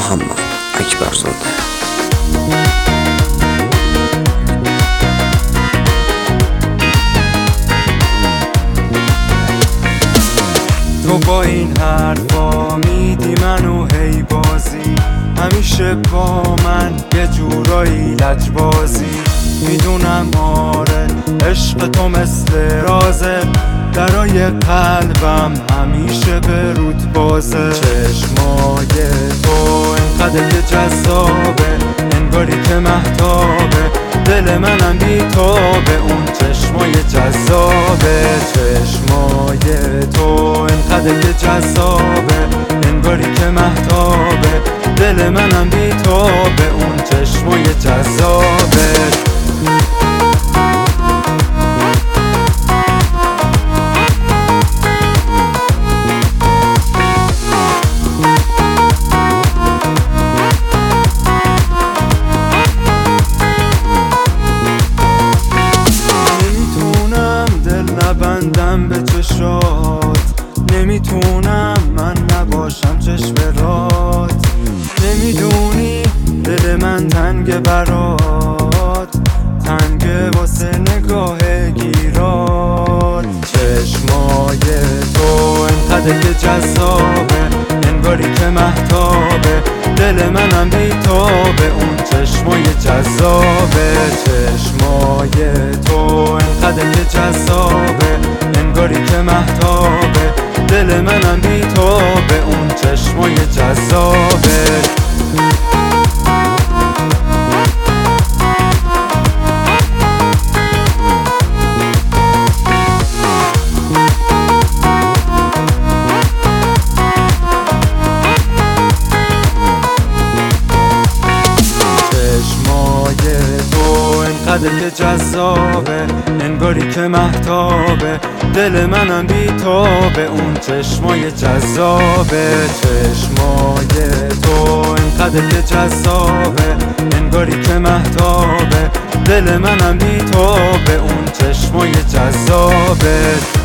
محمد اکبرزاده. تو با این حرفا میدی منو هی بازی، همیشه با من یه جورایی لجبازی. میدونم آره عشق تو مثل رازه، درای قلبم همیشه به رود بازه. چشمای تو انقدر که جذابه، انگاری که مهتابه، دل منم بیتابه اون چشمای جذابه. چشمای تو انقدر که جذابه، انگاری که مهتابه، دل منم بیتابه اون چشمای جذابه. بندم به چشات، نمیتونم من نباشم چشم رات. نمیدونی دل من تنگ برات، تنگ واسه نگاه گیرات. چشمای تو انقدر که جذابه، انگاری که مهتابه، دل منم بیتابه اون چشمای جذابه. چشمای تو انقدر که جذابه، انگاری که مهتابه، دل منم بیتابه اون چشمای جذابه. انقدر که جذابه، انگاری که مهتابه، دل منم بیتابه اون چشمای جذابه. چشمای تو انقدر که جذابه، انگاری که مهتابه، دل منم بیتابه اون چشمای جذابه.